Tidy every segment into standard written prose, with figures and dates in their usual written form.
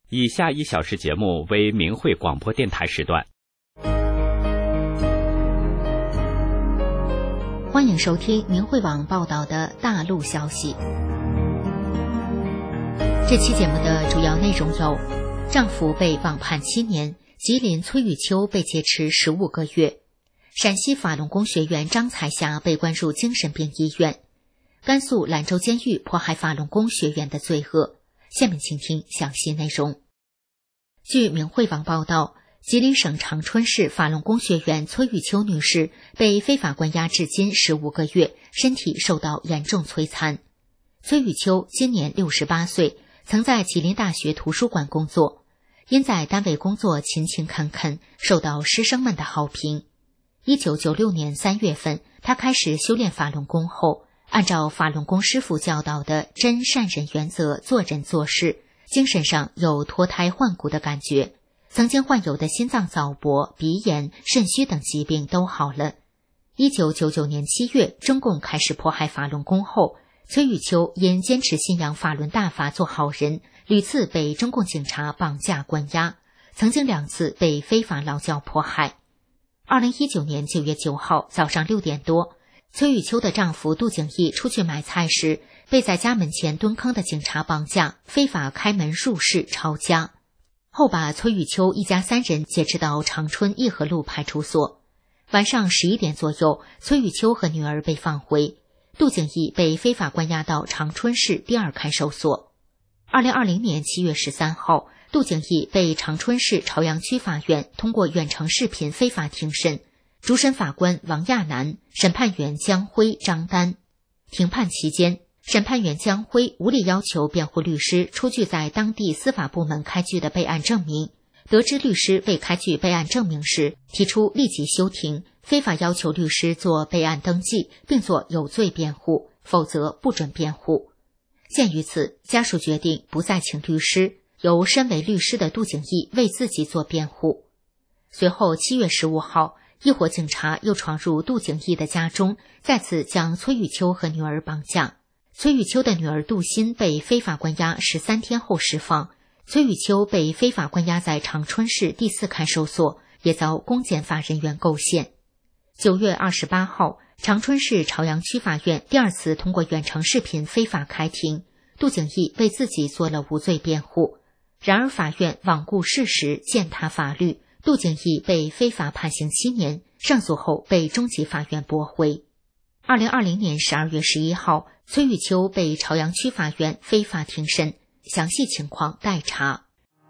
以下1小时节目为明慧广播电台时段。 欢迎收听明慧网报道的大陆消息。这期节目的主要内容有：丈夫被网判7年，吉林崔玉秋被劫持15个月；陕西法轮功学员张彩霞被关入精神病医院；甘肃兰州监狱迫害法轮功学员的罪恶。下面请听详细内容。据明慧网报道，吉林省长春市法轮功学员崔玉秋女士被非法关押至今15个月，身体受到严重摧残。崔玉秋今年68岁，曾在吉林大学图书馆工作，因在单位工作勤勤恳恳，受到师生们的好评。1996年3月份，她开始修炼法轮功后，按照法轮功师父教导的真善忍原则做人做事，精神上有脱胎换骨的感觉，曾经患有的心脏早搏、鼻炎、肾虚等疾病都好了。1999年7月，中共开始迫害法轮功后，崔玉秋因坚持信仰法轮大法做好人，屡次被中共警察绑架关押，曾经2次被非法劳教迫害。2019年9月9号早上6点多，崔玉秋的丈夫杜景义出去买菜时，被在家门前蹲坑的警察绑架，非法开门入室抄家，后把崔玉秋一家3人劫持到长春义和路派出所。晚上11点左右，崔玉秋和女儿被放回，杜景义被非法关押到长春市第2看守所。2020年7月13号，杜景义被长春市朝阳区法院通过远程视频非法庭审，主审法官王亚楠、审判员江辉、张丹。庭判期间，审判员江辉无理要求辩护律师出具在当地司法部门开具的备案证明，得知律师未开具备案证明时，提出立即休庭，非法要求律师做备案登记并做有罪辩护，否则不准辩护。鉴于此，家属决定不再请律师，由身为律师的杜景义为自己做辩护。随后7月15号，一伙警察又闯入杜景义的家中，再次将崔玉秋和女儿绑架。崔玉秋的女儿杜鑫被非法关押13天后释放，崔玉秋被非法关押在长春市第4看守所，也遭公检法人员构陷。9月28号，长春市朝阳区法院第2次通过远程视频非法开庭，杜景义为自己做了无罪辩护。然而法院罔顾事实，践踏法律，杜景义被非法判刑7年，上诉后被中级法院驳回。2020年12月11号，崔玉秋被朝阳区法院非法庭审，详细情况待查。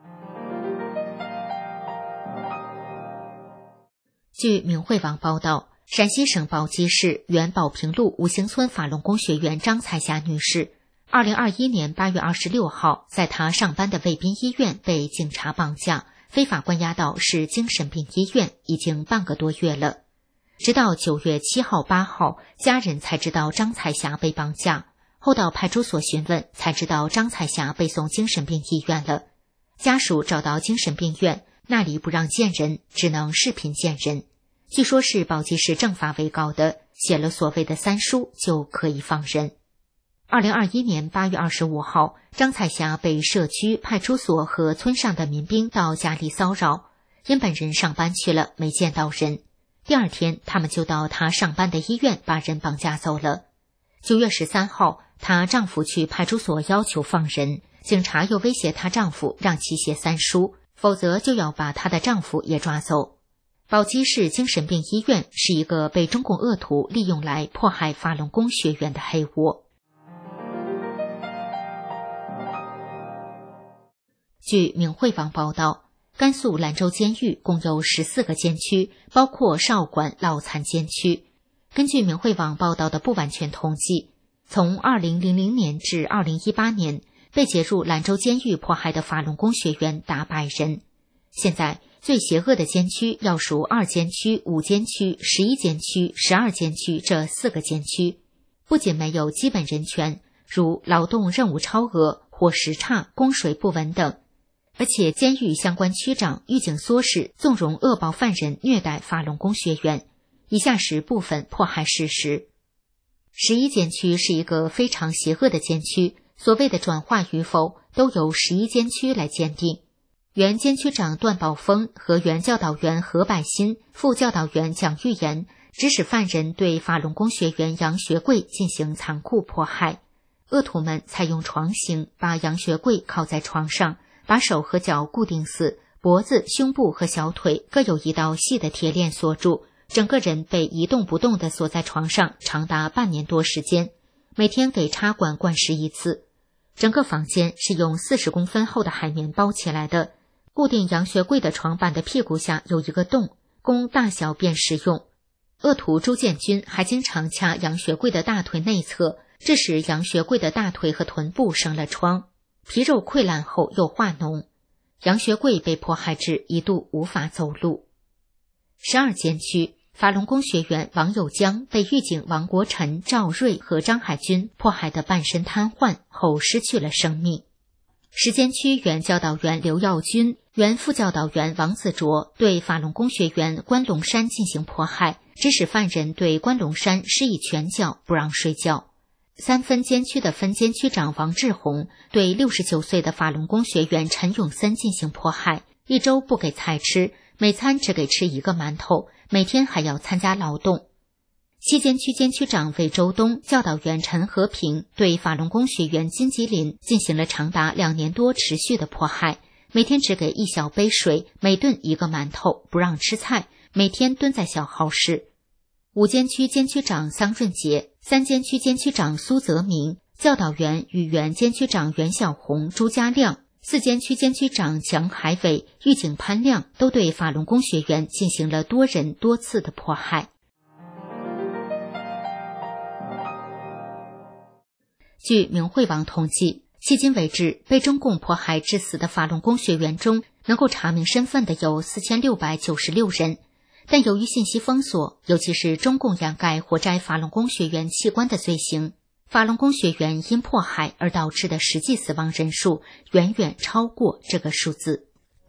据明慧网报道，陕西省宝鸡市原宝平路五行村法轮功学员张彩霞女士2021年8月26号在她上班的卫滨医院被警察绑架，非法关押到市精神病医院，已经半个多月了。直到9月7号、8号，家人才知道张彩霞被绑架，后到派出所询问，才知道张彩霞被送精神病医院了。家属找到精神病院，那里不让见人，只能视频见人。据说是宝鸡市政法委搞的，写了所谓的3书就可以放人。2021年8月25号，张彩霞被社区、派出所和村上的民兵到家里骚扰，因本人上班去了，没见到人。第2天，他们就到她上班的医院把人绑架走了。9月13号，她丈夫去派出所要求放人，警察又威胁她丈夫让其写3书，否则就要把她的丈夫也抓走。宝鸡市精神病医院是一个被中共恶徒利用来迫害法轮功学员的黑窝。据明慧网报道，甘肃兰州监狱共有14个监区，包括少管老残监区。根据明慧网报道的不完全统计，从2000年至2018年，被解入兰州监狱迫害的法轮功学员达100人。现在最邪恶的监区要数2监区、5监区、11监区、12监区这4个监区，不仅没有基本人权，如劳动任务超额、伙食差、供水不稳等，而且监狱相关区长、狱警唆使纵容恶暴犯人虐待法轮功学员。以下是部分迫害事实。11监区是一个非常邪恶的监区，所谓的转化与否都由11监区来鉴定。 原监区长段宝峰和原教导员何百新、副教导员蒋玉岩指使犯人对法轮功学员杨学贵进行残酷迫害。恶徒们采用床刑，把杨学贵铐在床上，把手和脚固定死，脖子、胸部和小腿各有一道细的铁链锁住，整个人被一动不动地锁在床上，长达半年多时间，每天给插管灌食一次。整个房间是用40公分厚的海绵包起来的，固定杨学贵的床板的屁股下有一个洞，供大小便使用。恶徒朱建军还经常掐杨学贵的大腿内侧，致使杨学贵的大腿和臀部生了疮，皮肉溃烂后又化脓。杨学贵被迫害至一度无法走路。12监区法轮功学员王友江被狱警王国臣、赵瑞和张海军迫害得半身瘫痪后失去了生命。10监区原教导员刘耀军、原副教导员王子卓对法轮功学员关龙山进行迫害，指使犯人对关龙山施以拳脚，不让睡觉。3分监区的分监区长王志宏对69岁的法轮功学员陈永森进行迫害，一周不给菜吃，每餐只给吃1个馒头，每天还要参加劳动。7监区监区长魏周东、教导员陈和平对法轮功学员金吉林进行了长达2年多持续的迫害，每天只给1小杯水，每顿1个馒头，不让吃菜，每天蹲在小号室。5监区监区长桑润杰、3监区监区长苏泽明、教导员与原监区长袁小红、朱家亮、4监区监区长蒋海伟、狱警潘亮都对法轮功学员进行了多人多次的迫害。据明慧网统计，迄今为止被中共迫害致死的法轮功学员中，能够查明身份的有4696人。但由于信息封锁，尤其是中共掩盖活摘法轮功学员器官的罪行，法轮功学员因迫害而导致的实际死亡人数远远超过这个数字。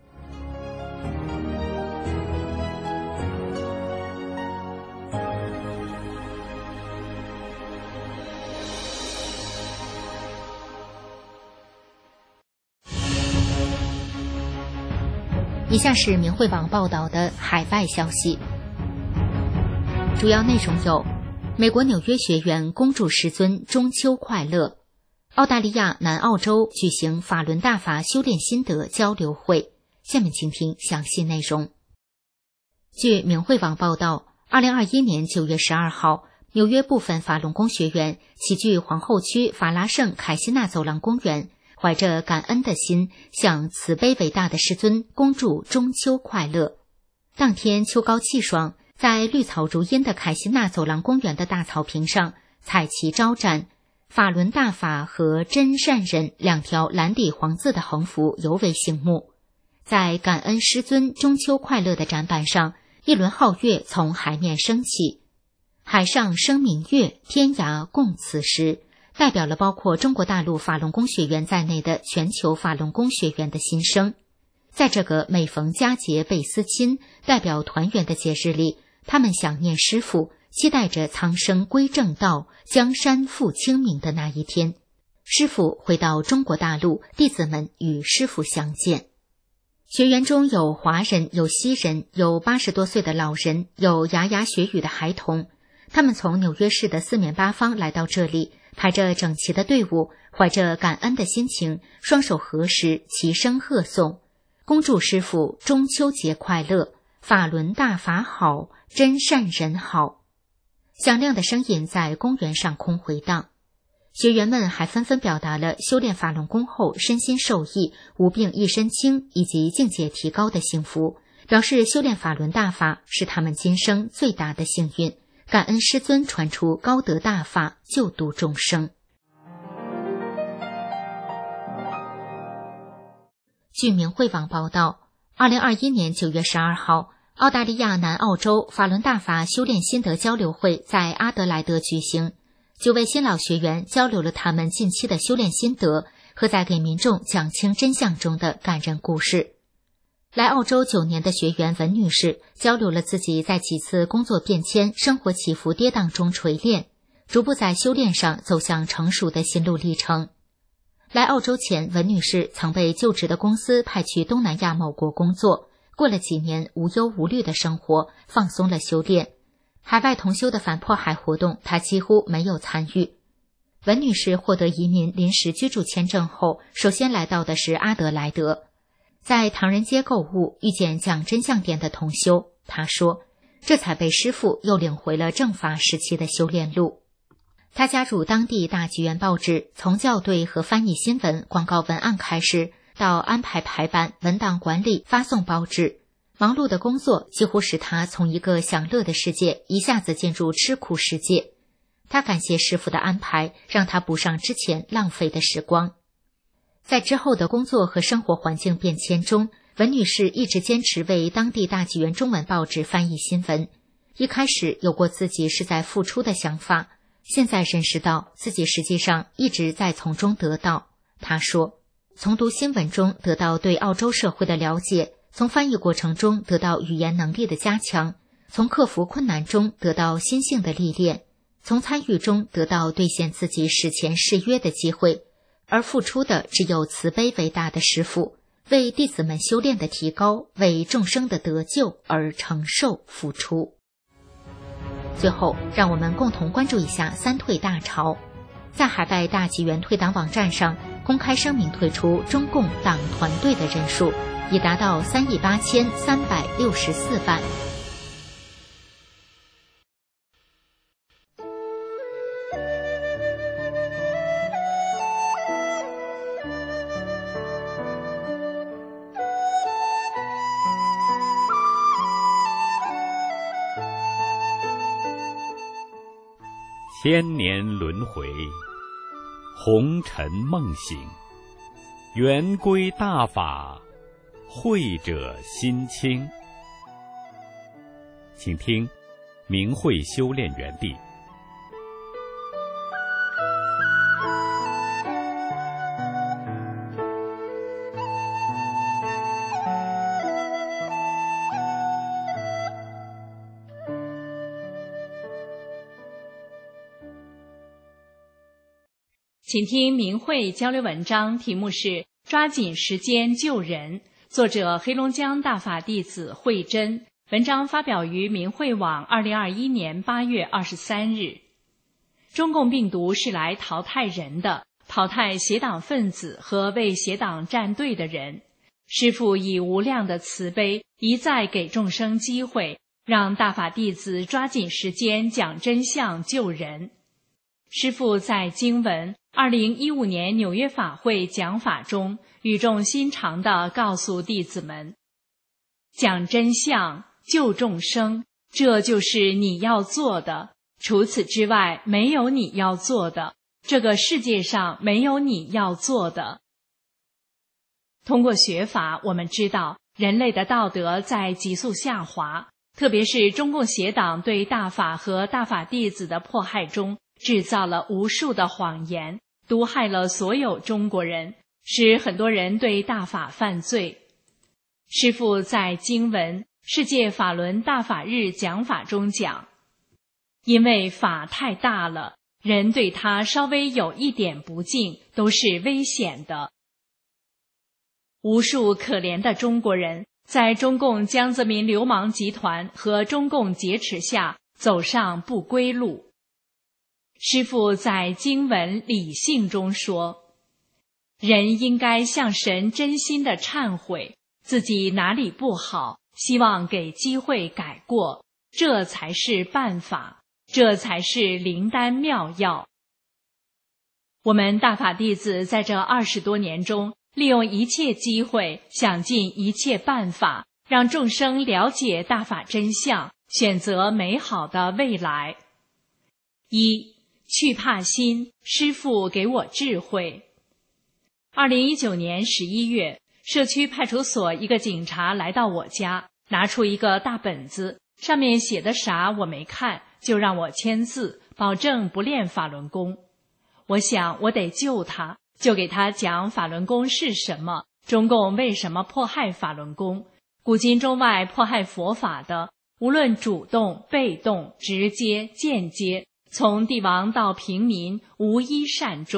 以下是明慧网报道的海外消息，主要内容有：美国纽约学员恭祝师尊中秋快乐；澳大利亚南澳洲举行法轮大法修炼心得交流会。下面请听详细内容。据明慧网报道，2021年9月12号，纽约部分法轮功学员齐聚皇后区法拉盛凯西纳走廊公园，怀着感恩的心，向慈悲伟大的师尊恭祝中秋快乐。当天秋高气爽，在绿草如茵的凯西纳走廊公园的大草坪上，彩旗招展，法轮大法和真善忍2条蓝底黄字的横幅尤为醒目。在感恩师尊中秋快乐的展板上，一轮皓月从海面升起，海上生明月，天涯共此时，代表了包括中国大陆法轮功学员在内的全球法轮功学员的心声。在这个每逢佳节倍思亲、代表团圆的节日里，他们想念师父，期待着苍生归正道，江山复清明的那一天。师父回到中国大陆，弟子们与师父相见。学员中有华人，有西人，有80多岁的老人，有牙牙学语的孩童。他们从纽约市的四面八方来到这里，排着整齐的队伍，怀着感恩的心情，双手合十，齐声贺颂，恭祝师父中秋节快乐，法轮大法好，真善人好。响亮的声音在公园上空回荡。学员们还纷纷表达了修炼法轮功后身心受益、无病一身轻以及境界提高的幸福，表示修炼法轮大法是他们今生最大的幸运，感恩师尊传出高德大法，救度众生。据明慧网报道，2021年9月12号，澳大利亚南澳洲法轮大法修炼心得交流会在阿德莱德举行，9位新老学员交流了他们近期的修炼心得和在给民众讲清真相中的感人故事。来澳洲9年的学员文女士交流了自己在几次工作变迁、生活起伏跌宕中锤炼，逐步在修炼上走向成熟的心路历程。 来澳洲前，文女士曾被就职的公司派去东南亚某国工作，过了几年无忧无虑的生活，放松了修炼。海外同修的反迫害活动，她几乎没有参与。文女士获得移民临时居住签证后，首先来到的是阿德莱德，在唐人街购物，遇见讲真相店的同修，她说，这才被师父又领回了正法时期的修炼路。他加入当地大纪元报纸，从校对和翻译新闻、广告文案开始，到安排排版、文档管理、发送报纸。忙碌的工作几乎使他从一个享乐的世界一下子进入吃苦世界。他感谢师父的安排，让他补上之前浪费的时光。在之后的工作和生活环境变迁中，文女士一直坚持为当地大纪元中文报纸翻译新闻。一开始有过自己是在付出的想法，现在认识到自己实际上一直在从中得到。他说，从读新闻中得到对澳洲社会的了解，从翻译过程中得到语言能力的加强，从克服困难中得到心性的历练，从参与中得到兑现自己史前誓约的机会，而付出的只有慈悲伟大的师父，为弟子们修炼的提高，为众生的得救而承受付出。最后，让我们共同关注一下三退大潮。在海外大纪元退党网站上公开声明退出中共党团队的人数已达到38364万。 千年轮回，红尘梦醒，圆归大法，慧者心清。请听明慧修炼园地。 请听明慧交流文章，题目是抓紧时间救人，作者黑龙江大法弟子慧真，文章发表于明慧网2021年8月23日。中共病毒是来淘汰人的，淘汰邪党分子和为邪党站队的人。师父以无量的慈悲，一再给众生机会，让大法弟子抓紧时间讲真相救人。师父在经文2015年纽约法会讲法中语重心长地告诉弟子们，讲真相救众生，这就是你要做的，除此之外没有你要做的，这个世界上没有你要做的。通过学法，我们知道人类的道德在急速下滑，特别是中共邪党对大法和大法弟子的迫害中制造了无数的谎言，毒害了所有中国人，使很多人对大法犯罪。师父在经文世界法轮大法日讲法中讲，因为法太大了，人对它稍微有一点不敬都是危险的。无数可怜的中国人在中共江泽民流氓集团和中共劫持下走上不归路。师父在经文理性中说，人应该向神真心的忏悔，自己哪里不好，希望给机会改过，这才是办法，这才是灵丹妙药。我们大法弟子在这20多年中，利用一切机会，想尽一切办法，让众生了解大法真相，选择美好的未来。一、去怕心，师父给我智慧。2019年11月，社区派出所一个警察来到我家，拿出一个大本子，上面写的啥我没看，就让我签字，保证不练法轮功。我想我得救他，就给他讲法轮功是什么，中共为什么迫害法轮功，古今中外迫害佛法的，无论主动、被动、直接、间接，从帝王到平民，无一善终，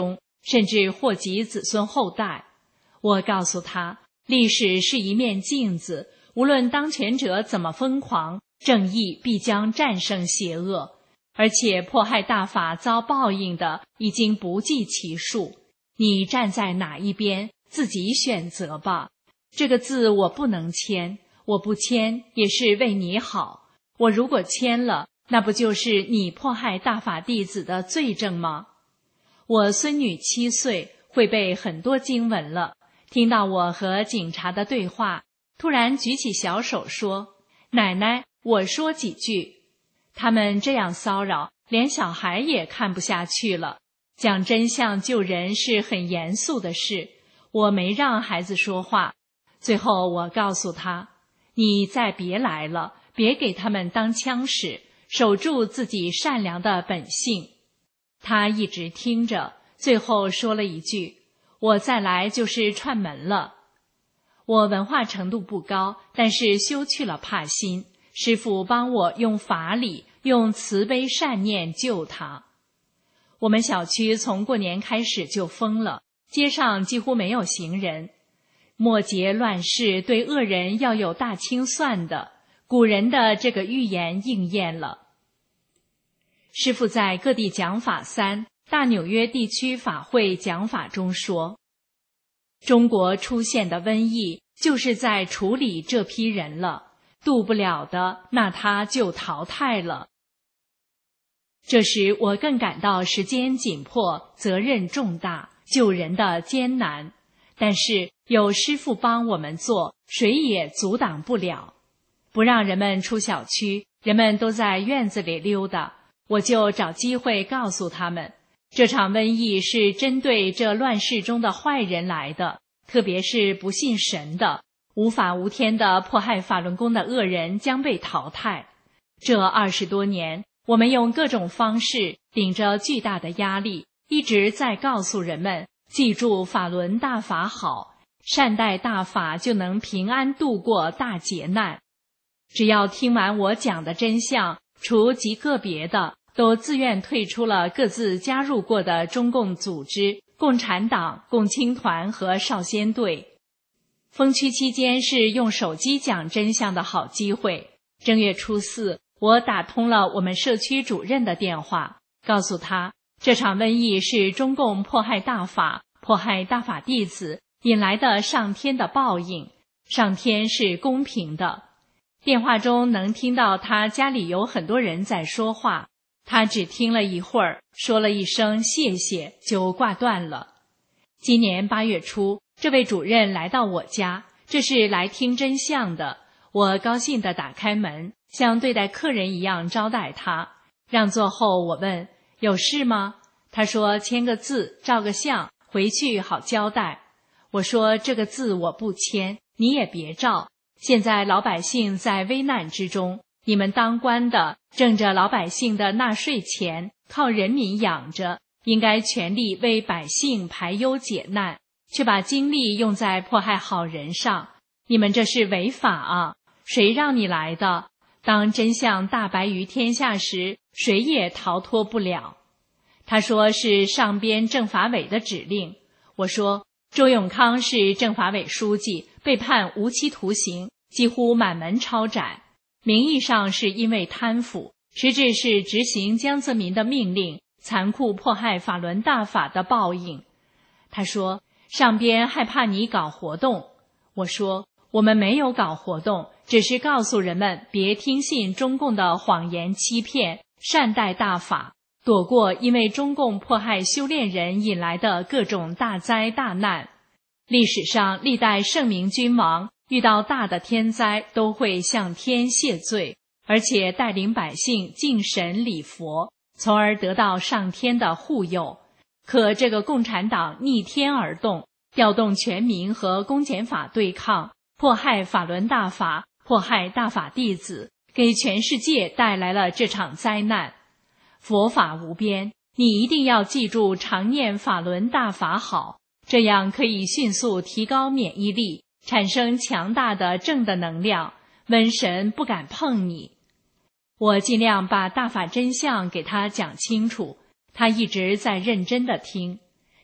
甚至祸及子孙后代。我告诉他，历史是一面镜子，无论当权者怎么疯狂，正义必将战胜邪恶，而且迫害大法遭报应的已经不计其数。你站在哪一边，自己选择吧。这个字我不能签，我不签也是为你好。我如果签了，那不就是你迫害大法弟子的罪证吗？我孙女7岁，会背很多经文了，听到我和警察的对话，突然举起小手说：“奶奶，我说几句。”他们这样骚扰，连小孩也看不下去了。讲真相救人是很严肃的事，我没让孩子说话。最后我告诉他，你再别来了，别给他们当枪使，守住自己善良的本性。他一直听着，最后说了一句，我再来就是串门了。我文化程度不高，但是修去了怕心，师父帮我用法理，用慈悲善念救他。我们小区从过年开始就封了，街上几乎没有行人。末节乱世，对恶人要有大清算的，古人的这个预言应验了。师父在各地讲法3大纽约地区法会讲法中说，中国出现的瘟疫就是在处理这批人了，渡不了的，那他就淘汰了。这时我更感到时间紧迫，责任重大，救人的艰难。但是有师父帮我们做，谁也阻挡不了。不让人们出小区，人们都在院子里溜达，我就找机会告诉他们，这场瘟疫是针对这乱世中的坏人来的，特别是不信神的、无法无天的迫害法轮功的恶人将被淘汰。这20多年，我们用各种方式，顶着巨大的压力，一直在告诉人们，记住法轮大法好，善待大法就能平安度过大劫难。只要听完我讲的真相，除极个别的，都自愿退出了各自加入过的中共组织、共产党、共青团和少先队。封区期间是用手机讲真相的好机会。正月初4，我打通了我们社区主任的电话，告诉他，这场瘟疫是中共迫害大法、迫害大法弟子引来的上天的报应，上天是公平的。电话中能听到他家里有很多人在说话，他只听了一会儿，说了一声谢谢就挂断了。今年8月初，这位主任来到我家，这是来听真相的。我高兴地打开门，像对待客人一样招待他。让座后，我问，有事吗？他说签个字，照个相，回去好交代。我说这个字我不签，你也别照。现在老百姓在危难之中，你们当官的挣着老百姓的纳税钱，靠人民养着，应该全力为百姓排忧解难，却把精力用在迫害好人上，你们这是违法啊！谁让你来的？当真相大白于天下时，谁也逃脱不了。他说是上边政法委的指令。我说周永康是政法委书记，被判无期徒刑，几乎满门抄斩。名义上是因为贪腐，实质是执行江泽民的命令，残酷迫害法轮大法的报应。他说上边害怕你搞活动。我说我们没有搞活动，只是告诉人们别听信中共的谎言欺骗，善待大法，躲过因为中共迫害修炼人引来的各种大灾大难。历史上历代圣明君王遇到大的天灾都会向天谢罪，而且带领百姓敬神礼佛，从而得到上天的护佑。可这个共产党逆天而动，调动全民和公检法对抗，迫害法轮大法，迫害大法弟子，给全世界带来了这场灾难。佛法无边，你一定要记住常念法轮大法好，这样可以迅速提高免疫力，产生强大的正的能量，瘟神不敢碰你。我尽量把大法真相给他讲清楚，他一直在认真地听。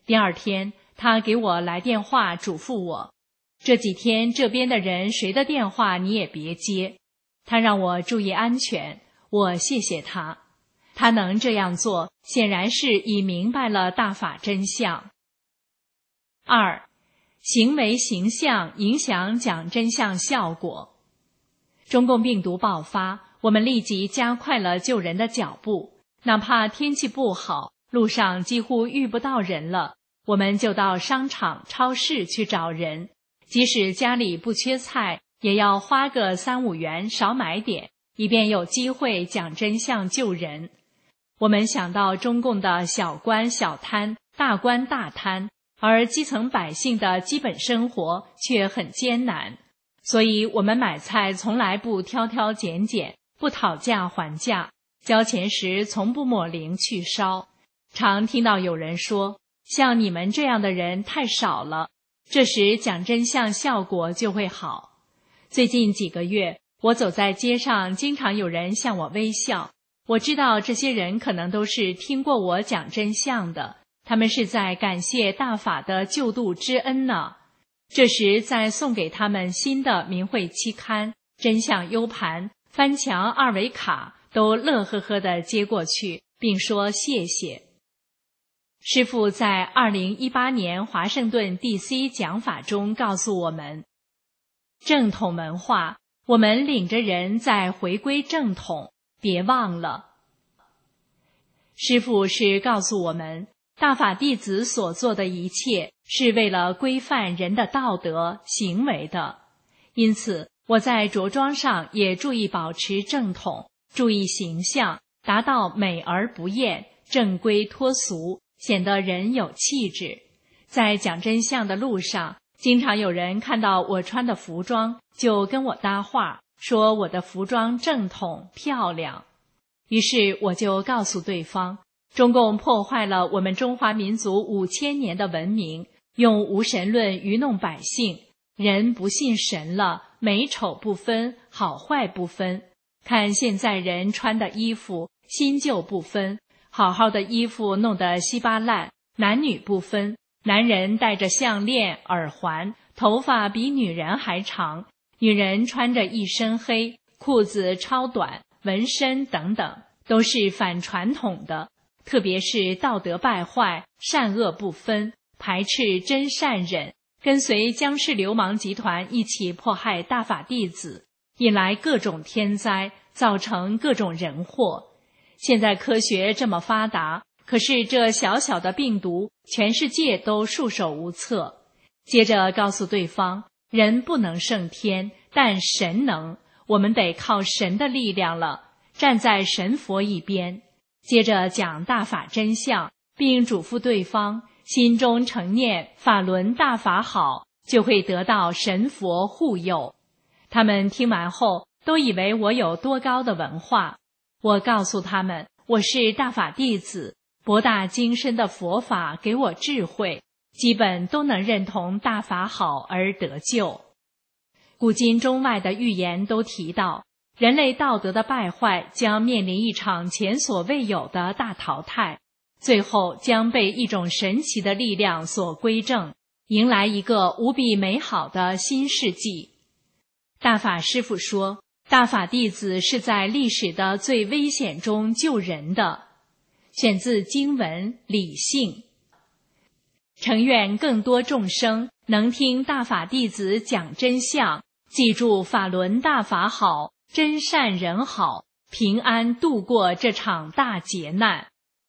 第二天，他给我来电话嘱咐我，这几天这边的人谁的电话你也别接。他让我注意安全，我谢谢他。他能这样做，显然是已明白了大法真相。2. 行为形象影响讲真相效果。中共病毒爆发，我们立即加快了救人的脚步，哪怕天气不好，路上几乎遇不到人了，我们就到商场、超市去找人，即使家里不缺菜，也要花个3、5元少买点，以便有机会讲真相救人。我们想到中共的小官小贪，大官大贪，而基层百姓的基本生活却很艰难，所以我们买菜从来不挑挑拣拣，不讨价还价，交钱时从不抹零去烧。常听到有人说，像你们这样的人太少了，这时讲真相效果就会好。最近几个月，我走在街上，经常有人向我微笑。我知道这些人可能都是听过我讲真相的，他们是在感谢大法的救度之恩呢。这时再送给他们新的明慧期刊、真相 U 盘、翻墙2维卡，都乐呵呵地接过去，并说谢谢。师父在2018年华盛顿 DC 讲法中告诉我们，正统文化，我们领着人在回归正统，别忘了。师父是告诉我们，大法弟子所做的一切是为了规范人的道德行为的，因此我在着装上也注意保持正统，注意形象，达到美而不艳，正规脱俗，显得人有气质。在讲真相的路上，经常有人看到我穿的服装，就跟我搭话，说我的服装正统漂亮。于是我就告诉对方，中共破坏了我们中华民族5000年的文明，用无神论愚弄百姓，人不信神了，美丑不分，好坏不分。看现在人穿的衣服，新旧不分，好好的衣服弄得稀巴烂，男女不分，男人戴着项链、耳环，头发比女人还长，女人穿着一身黑，裤子超短，纹身等等，都是反传统的，特别是道德败坏，善恶不分，排斥真善忍，跟随僵尸流氓集团一起迫害大法弟子，引来各种天灾，造成各种人祸。现在科学这么发达，可是这小小的病毒，全世界都束手无策。接着告诉对方，人不能胜天，但神能，我们得靠神的力量了，站在神佛一边。接着讲大法真相，并嘱咐对方心中诚念法轮大法好，就会得到神佛护佑。他们听完后都以为我有多高的文化。我告诉他们，我是大法弟子，博大精深的佛法给我智慧，基本都能认同大法好而得救。古今中外的预言都提到，人类道德的败坏将面临一场前所未有的大淘汰，最后将被一种神奇的力量所归正，迎来一个无比美好的新世纪。大法师父说，大法弟子是在历史的最危险中救人的。选自经文《理性》。诚愿更多众生能听大法弟子讲真相，记住法轮大法好，真善人好，平安度过这场大劫难。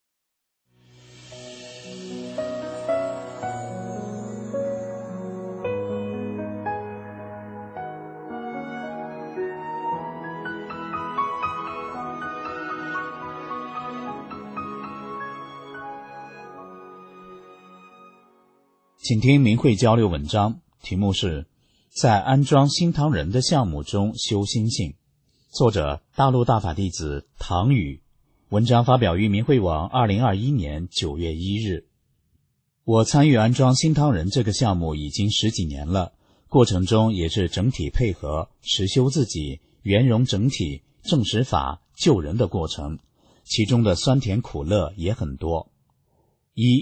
请听明慧交流文章，题目是在安装新唐人的项目中修心性，作者大陆大法弟子唐宇，文章发表于明慧网2021年9月1日。我参与安装新唐人这个项目已经10几年了，过程中也是整体配合，实修自己，圆融整体，证实法，救人的过程，其中的酸甜苦乐也很多。一，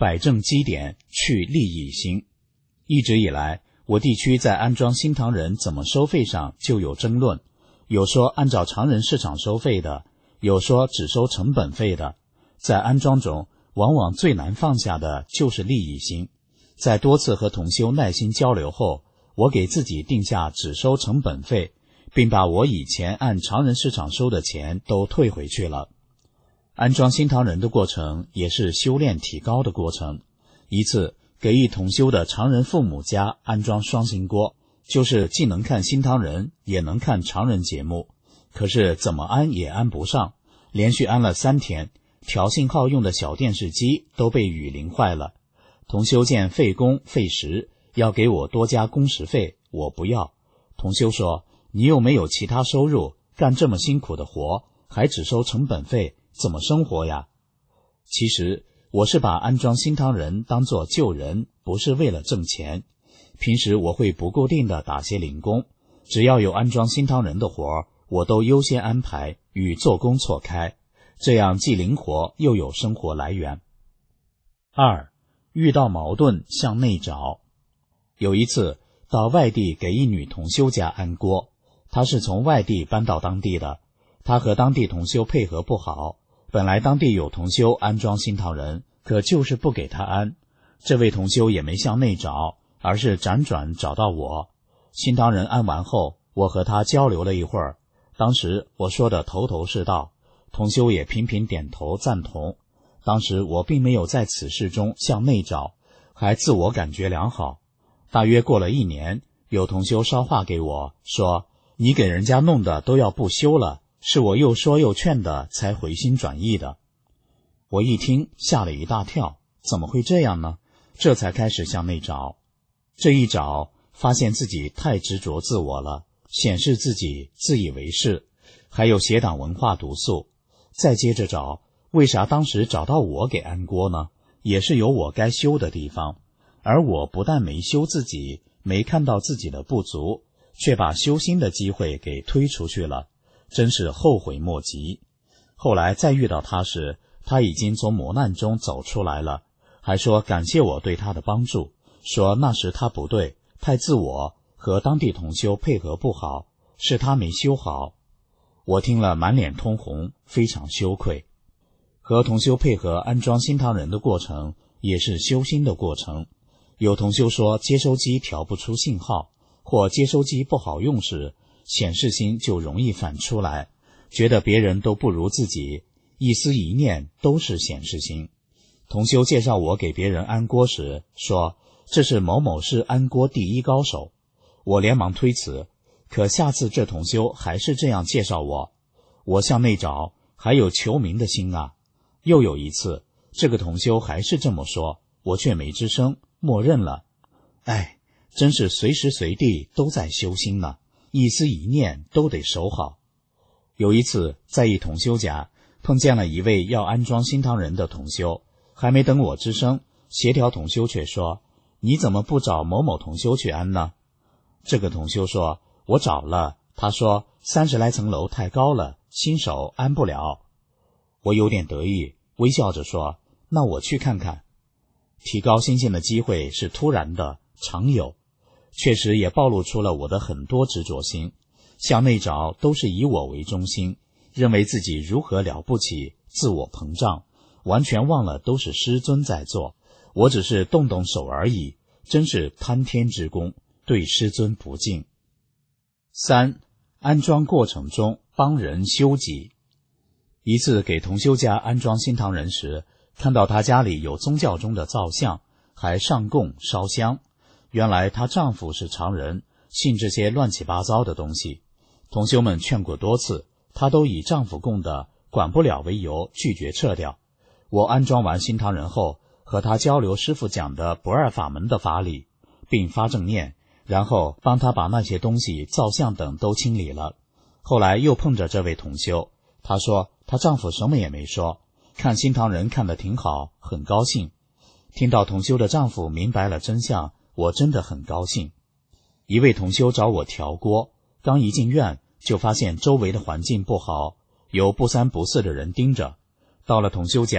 摆正基点，去利益心。一直以来，我地区在安装新唐人怎么收费上就有争论，有说按照常人市场收费的，有说只收成本费的。在安装中，往往最难放下的就是利益心。在多次和同修耐心交流后，我给自己定下只收成本费，并把我以前按常人市场收的钱都退回去了。安装新唐人的过程也是修炼提高的过程。一次给一同修的常人父母家安装双星锅，就是既能看新唐人也能看常人节目，可是怎么安也安不上，连续安了3天，调信号用的小电视机都被雨淋坏了。同修见费工费时，要给我多加工时费，我不要。同修说，你又没有其他收入，干这么辛苦的活，还只收成本费，怎么生活呀？其实我是把安装新唐人当作救人，不是为了挣钱。平时我会不固定的打些零工，只要有安装新唐人的活，我都优先安排，与做工错开，这样既灵活又有生活来源。2. 遇到矛盾向内找。有一次到外地给一女同修家安锅，她是从外地搬到当地的，她和当地同修配合不好，本来当地有同修安装新唐人，可就是不给她安。这位同修也没向内找，而是辗转找到我。新唐人安完后，我和他交流了一会儿，当时我说的头头是道，同修也频频点头赞同。当时我并没有在此事中向内找，还自我感觉良好。大约过了1年，有同修捎话给我说，你给人家弄的都要不修了，是我又说又劝的才回心转意的。我一听吓了一大跳，怎么会这样呢？这才开始向内找。这一找，发现自己太执着自我了，显示自己自以为是，还有邪党文化毒素。再接着找，为啥当时找到我给安锅呢？也是有我该修的地方，而我不但没修自己，没看到自己的不足，却把修心的机会给推出去了，真是后悔莫及。后来再遇到他时，他已经从磨难中走出来了，还说感谢我对他的帮助，说那时他不对，太自我，和当地同修配合不好，是他没修好。我听了满脸通红，非常羞愧。和同修配合安装新唐人的过程也是修心的过程。有同修说接收机调不出信号，或接收机不好用时，显示心就容易反出来，觉得别人都不如自己，一思一念都是显示心。同修介绍我给别人安锅时说，这是某某市安锅第一高手。我连忙推辞，可下次这同修还是这样介绍我，我向内找，还有求名的心啊。又有一次，这个同修还是这么说，我却没吱声，默认了。真是随时随地都在修心呢，一思一念都得守好。有一次在一同修家碰见了一位要安装新唐人的同修，还没等我吱声，协调同修却说，你怎么不找某某同修去安呢？这个同修说，我找了，他说30来层楼太高了，新手安不了。我有点得意，微笑着说，那我去看看。提高心性的机会是突然的，常有，确实也暴露出了我的很多执着心。向内找都是以我为中心，认为自己如何了不起，自我膨胀，完全忘了都是师尊在做，我只是动动手而已，真是贪天之功，对师尊不敬。3. 安装过程中帮人修己。一次给同修家安装新唐人时，看到他家里有宗教中的造像，还上供烧香。原来她丈夫是常人，信这些乱七八糟的东西。同修们劝过多次，她都以丈夫供的管不了为由拒绝撤掉。我安装完新唐人后，和她交流师父讲的不二法门的法理，并发正念，然后帮她把那些东西造像等都清理了。后来又碰着这位同修，她说她丈夫什么也没说，看新唐人看得挺好，很高兴。听到同修的丈夫明白了真相，我真的很高兴。一位同修找我调锅，刚一进院就发现周围的环境不好，有不三不四的人盯着。到了同修家，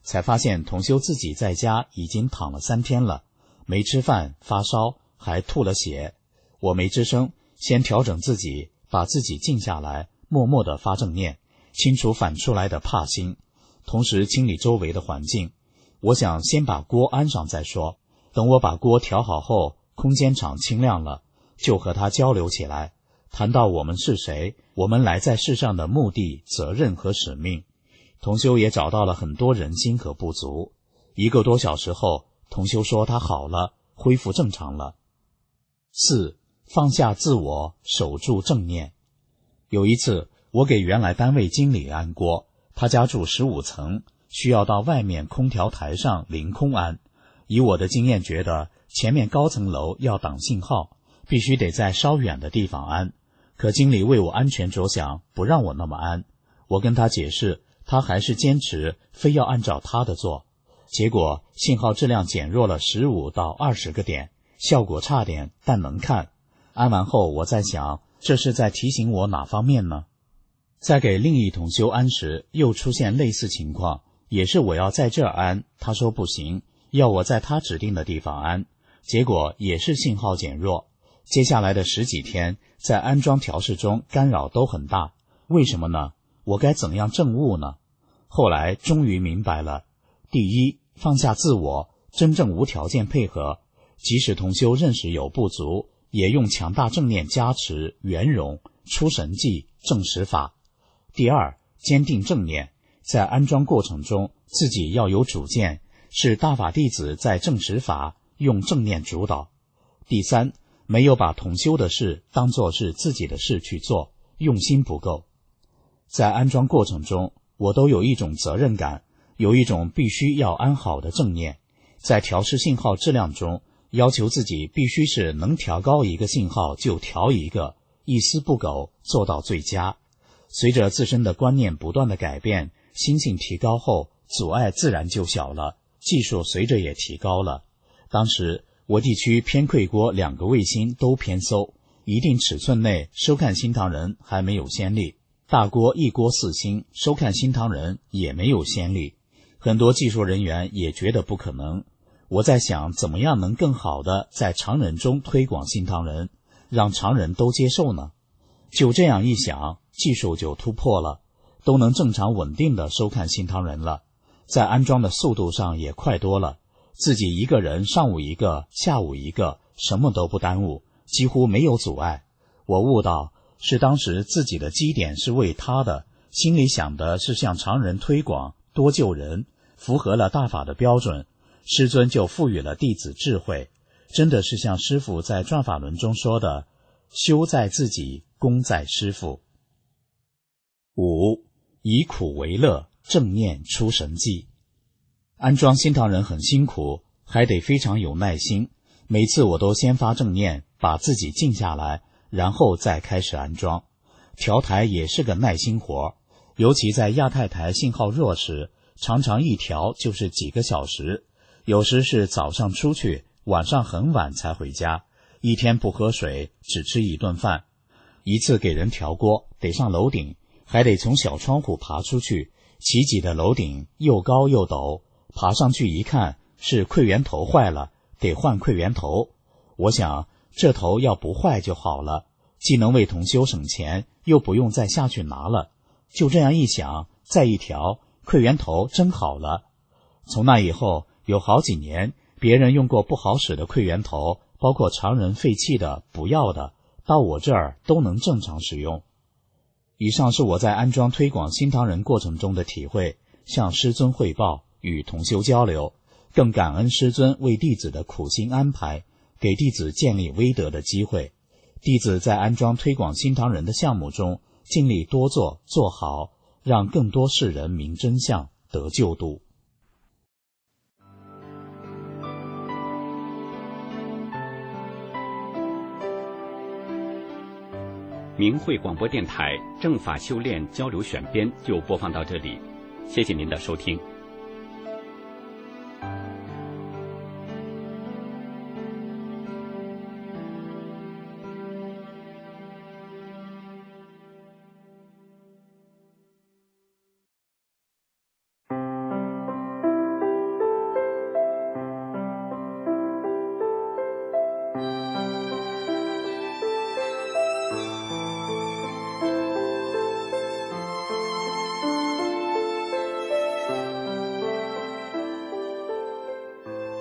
才发现同修自己在家已经躺了3天了，没吃饭，发烧，还吐了血。我没吱声，先调整自己，把自己静下来，默默地发正念，清除反出来的怕心，同时清理周围的环境。我想先把锅安上再说，等我把锅调好后，空间场清亮了，就和他交流起来，谈到我们是谁，我们来在世上的目的、责任和使命。同修也找到了很多人心和不足。1个多小时后，同修说他好了，恢复正常了。4. 放下自我，守住正念。有一次，我给原来单位经理安锅，他家住15层，需要到外面空调台上凌空安。以我的经验觉得，前面高层楼要挡信号，必须得在稍远的地方安。可经理为我安全着想，不让我那么安。我跟他解释，他还是坚持非要按照他的做。结果信号质量减弱了15到20个点，效果差点，但能看。安完后，我在想，这是在提醒我哪方面呢？在给另一同修安时，又出现类似情况，也是我要在这儿安，他说不行，要我在他指定的地方安，结果也是信号减弱。接下来的10几天，在安装调试中干扰都很大，为什么呢？我该怎样证悟呢？后来终于明白了。第一，放下自我，真正无条件配合，即使同修认识有不足，也用强大正念加持、圆融、出神迹、证实法。第二，坚定正念，在安装过程中自己要有主见，是大法弟子在证实法，用正念主导。第三，没有把同修的事当作是自己的事去做，用心不够。在安装过程中，我都有一种责任感，有一种必须要安好的正念。在调试信号质量中，要求自己必须是能调高一个信号就调一个，一丝不苟，做到最佳。随着自身的观念不断的改变，心性提高后，阻碍自然就小了，技术随着也提高了。当时我地区偏馈锅2个卫星都偏馊，一定尺寸内收看新唐人还没有先例，大锅1锅4星收看新唐人也没有先例，很多技术人员也觉得不可能。我在想，怎么样能更好的在常人中推广新唐人，让常人都接受呢？就这样一想，技术就突破了，都能正常稳定的收看新唐人了，在安装的速度上也快多了。自己一个人上午一个，下午一个，什么都不耽误，几乎没有阻碍。我悟到，是当时自己的基点是为他的，心里想的是向常人推广，多救人，符合了大法的标准。师尊就赋予了弟子智慧，真的是像师父在转法轮中说的，修在自己，功在师父。5. 以苦为乐，正念出神迹。安装新唐人很辛苦，还得非常有耐心。每次我都先发正念，把自己静下来，然后再开始安装。调台也是个耐心活，尤其在亚太台信号弱时，常常一调就是几个小时。有时是早上出去，晚上很晚才回家，一天不喝水，只吃1顿饭。一次给人调锅，得上楼顶，还得从小窗户爬出去，起挤的楼顶又高又陡，爬上去一看，是馈源头坏了，得换馈源头。我想，这头要不坏就好了，既能为同修省钱，又不用再下去拿了。就这样一想，再一调，馈源头真好了。从那以后，有好几年，别人用过不好使的馈源头，包括常人废弃的、不要的，到我这儿都能正常使用。以上是我在安装推广新唐人过程中的体会，向师尊汇报，与同修交流，更感恩师尊为弟子的苦心安排，给弟子建立威德的机会。弟子在安装推广新唐人的项目中，尽力多做，做好，让更多世人明真相，得救度。 明慧广播电台正法修炼交流选编就播放到这里，谢谢您的收听。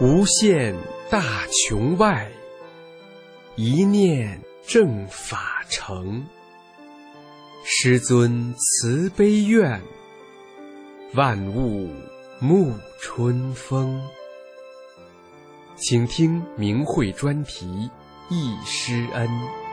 无限大穹外，一念正法成。师尊慈悲愿，万物沐春风。请听明慧专题《忆师恩》。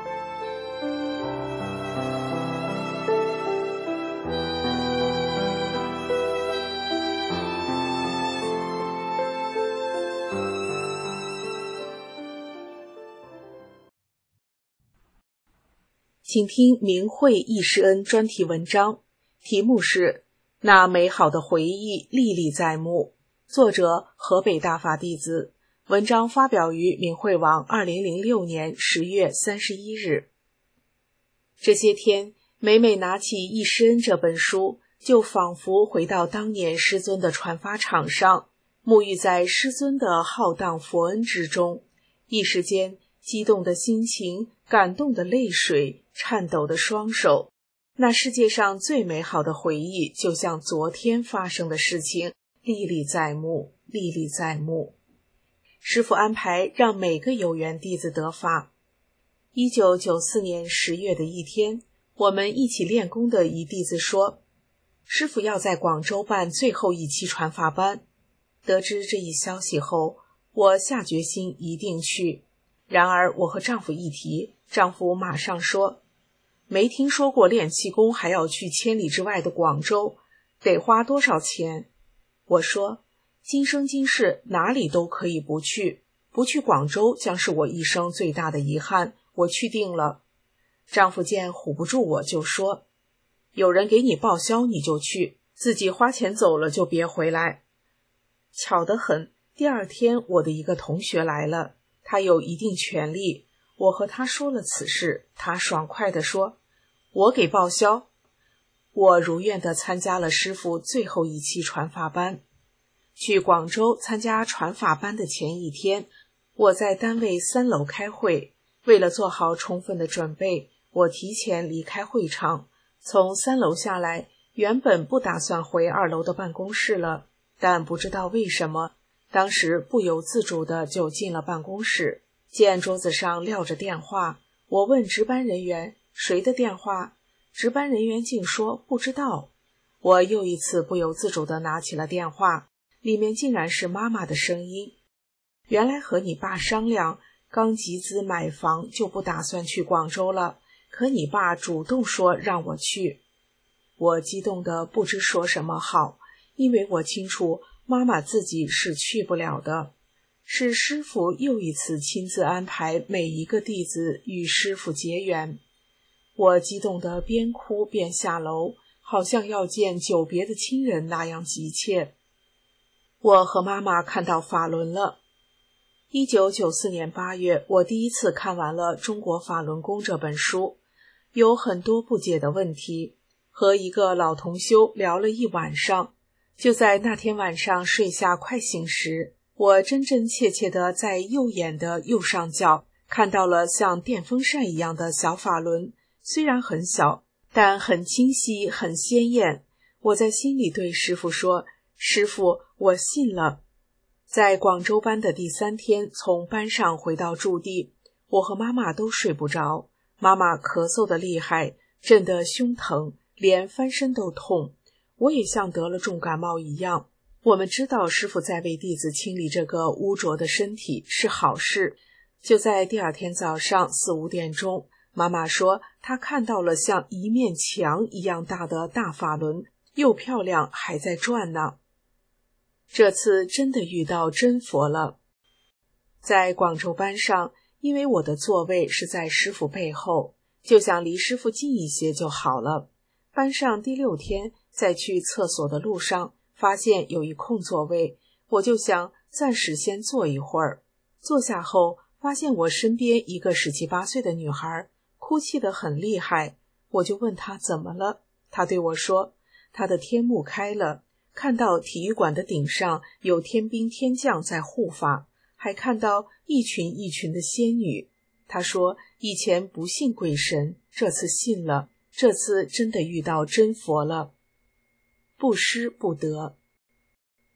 请听明慧忆师恩专题文章，题目是那美好的回忆历历在目，作者河北大法弟子，文章发表于明慧网2006年10月31日。这些天，每每拿起忆师恩这本书，就仿佛回到当年师尊的传法场上，沐浴在师尊的浩荡佛恩之中，一时间激动的心情，感动的泪水，颤抖的双手，那世界上最美好的回忆，就像昨天发生的事情，历历在目，历历在目。师父安排让每个有缘弟子得法。1994年10月的一天，我们一起练功的一弟子说，师父要在广州办最后一期传法班。得知这一消息后，我下决心一定去。然而我和丈夫一提，丈夫马上说，没听说过练气功还要去千里之外的广州，得花多少钱？我说，今生今世哪里都可以不去，不去广州将是我一生最大的遗憾，我去定了。丈夫见唬不住我，就说，有人给你报销你就去，自己花钱走了就别回来。巧得很，第二天我的一个同学来了，他有一定权利，我和他说了此事，他爽快地说，我给报销。我如愿地参加了师父最后一期传法班。去广州参加传法班的前一天，我在单位3楼开会，为了做好充分的准备，我提前离开会场，从3楼下来，原本不打算回2楼的办公室了，但不知道为什么，当时不由自主的就进了办公室，见桌子上撂着电话，我问值班人员，谁的电话？值班人员竟说不知道。我又一次不由自主地拿起了电话，里面竟然是妈妈的声音。原来和你爸商量，刚集资买房就不打算去广州了，可你爸主动说让我去。我激动得不知说什么好，因为我清楚妈妈自己是去不了的，是师父又一次亲自安排每一个弟子与师父结缘。我激动得边哭边下楼，好像要见久别的亲人那样急切。我和妈妈看到法轮了。1994年8月，我第一次看完了《中国法轮功》这本书，有很多不解的问题，和一个老同修聊了一晚上。就在那天晚上睡下快醒时，我真真切切地在右眼的右上角看到了像电风扇一样的小法轮，虽然很小，但很清晰，很鲜艳。我在心里对师父说，师父，我信了。在广州班的第3天，从班上回到驻地，我和妈妈都睡不着，妈妈咳嗽得厉害，震得胸疼，连翻身都痛。我也像得了重感冒一样。我们知道师父在为弟子清理这个污浊的身体是好事。就在第二天早上4、5点钟，妈妈说她看到了像一面墙一样大的大法轮，又漂亮，还在转呢。这次真的遇到真佛了。在广州班上，因为我的座位是在师父背后，就想离师父近一些就好了。班上第6天，在去厕所的路上，发现有一空座位，我就想暂时先坐一会儿。坐下后，发现我身边一个17、18岁的女孩，哭泣得很厉害。我就问她怎么了，她对我说，她的天目开了，看到体育馆的顶上有天兵天将在护法，还看到一群一群的仙女。她说以前不信鬼神，这次信了，这次真的遇到真佛了。不失不得。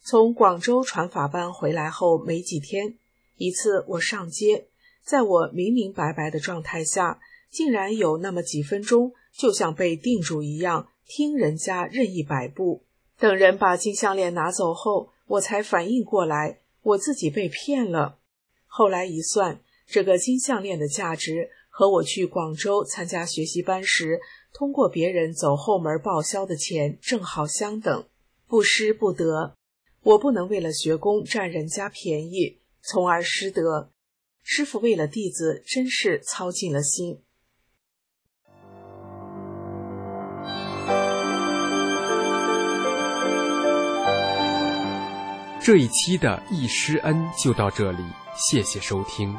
从广州传法班回来后没几天，一次我上街，在我明明白白的状态下，竟然有那么几分钟就像被定住一样，听人家任意摆布。等人把金项链拿走后，我才反应过来，我自己被骗了。后来一算，这个金项链的价值和我去广州参加学习班时通过别人走后门报销的钱正好相等，不失不得。我不能为了学工占人家便宜，从而失德。师父为了弟子真是操尽了心。 这一期的易师恩就到这里，谢谢收听。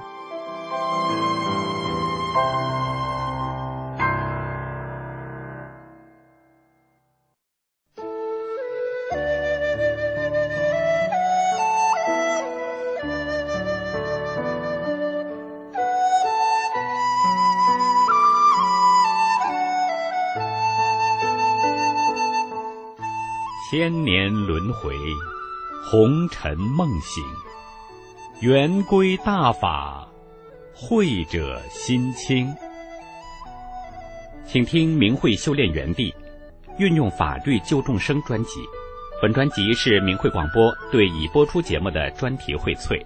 千年轮回，红尘梦醒，圆归大法，慧者心清。请听明慧修炼园地运用法律救众生专辑。本专辑是明慧广播对已播出节目的专题荟萃。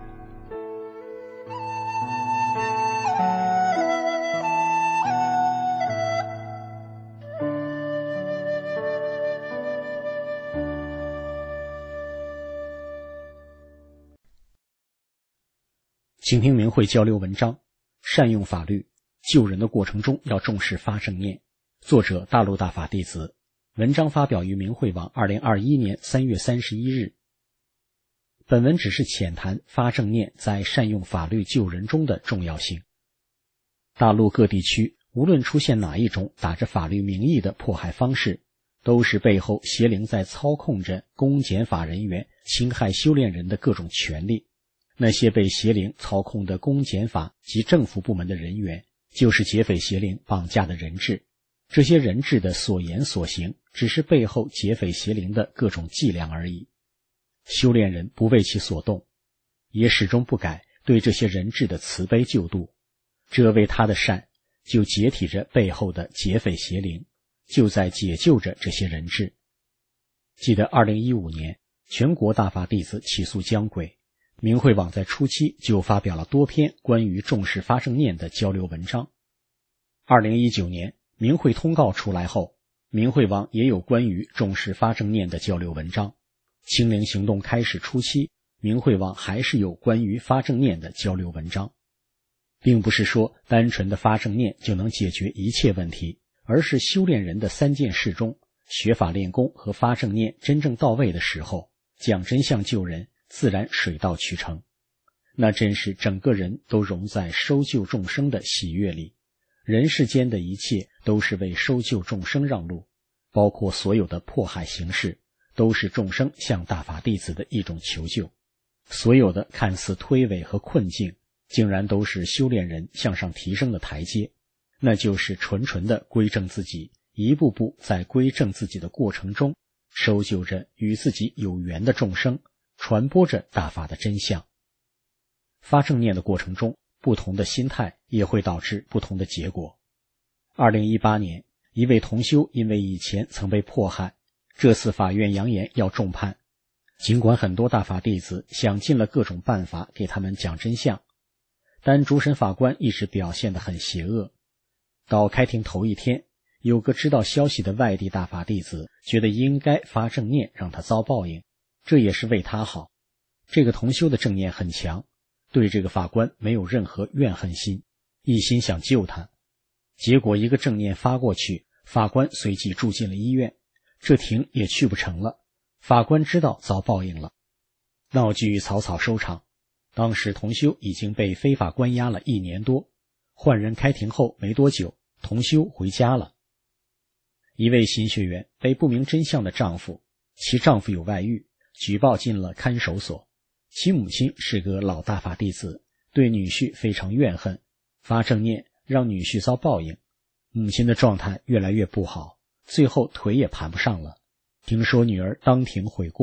请听明慧交流文章，善用法律救人的过程中要重视发正念。作者大陆大法弟子，文章发表于明慧网2021年3月31日。本文只是浅谈发正念在善用法律救人中的重要性。大陆各地区无论出现哪一种打着法律名义的迫害方式，都是背后邪灵在操控着公检法人员侵害修炼人的各种权利。那些被邪灵操控的公检法及政府部门的人员，就是劫匪邪灵绑架的人质。这些人质的所言所行，只是背后劫匪邪灵的各种伎俩而已。修炼人不为其所动，也始终不改对这些人质的慈悲救度，这为他的善，就解体着背后的劫匪邪灵，就在解救着这些人质。记得2015年，全国大法弟子起诉江鬼，明慧网在初期就发表了多篇关于重视发正念的交流文章。2019年明慧通告出来后，明慧网也有关于重视发正念的交流文章。清零行动开始初期，明慧网还是有关于发正念的交流文章。并不是说单纯的发正念就能解决一切问题，而是修炼人的3件事中，学法练功和发正念真正到位的时候，讲真相救人自然水到渠成。那真是整个人都融在收救众生的喜悦里，人世间的一切都是为收救众生让路，包括所有的迫害形式，都是众生向大法弟子的一种求救。所有的看似推诿和困境，竟然都是修炼人向上提升的台阶，那就是纯纯的归正自己，一步步在归正自己的过程中，收救着与自己有缘的众生，传播着大法的真相。发正念的过程中，不同的心态也会导致不同的结果。2018年，一位同修因为以前曾被迫害，这次法院扬言要重判。尽管很多大法弟子想尽了各种办法给他们讲真相，但主审法官一直表现得很邪恶。到开庭头一天，有个知道消息的外地大法弟子觉得应该发正念让他遭报应，这也是为他好。这个同修的正念很强，对这个法官没有任何怨恨心，一心想救他。结果一个正念发过去，法官随即住进了医院，这庭也去不成了。法官知道遭报应了，闹剧草草收场。当时同修已经被非法关押了1年多，换人开庭后没多久，同修回家了。一位新学员被不明真相的丈夫，其丈夫有外遇，举报进了看守所。其母亲是个老大法弟子，对女婿非常怨恨，发正念让女婿遭报应。母亲的状态越来越不好，最后腿也盘不上了。听说女儿当庭悔过，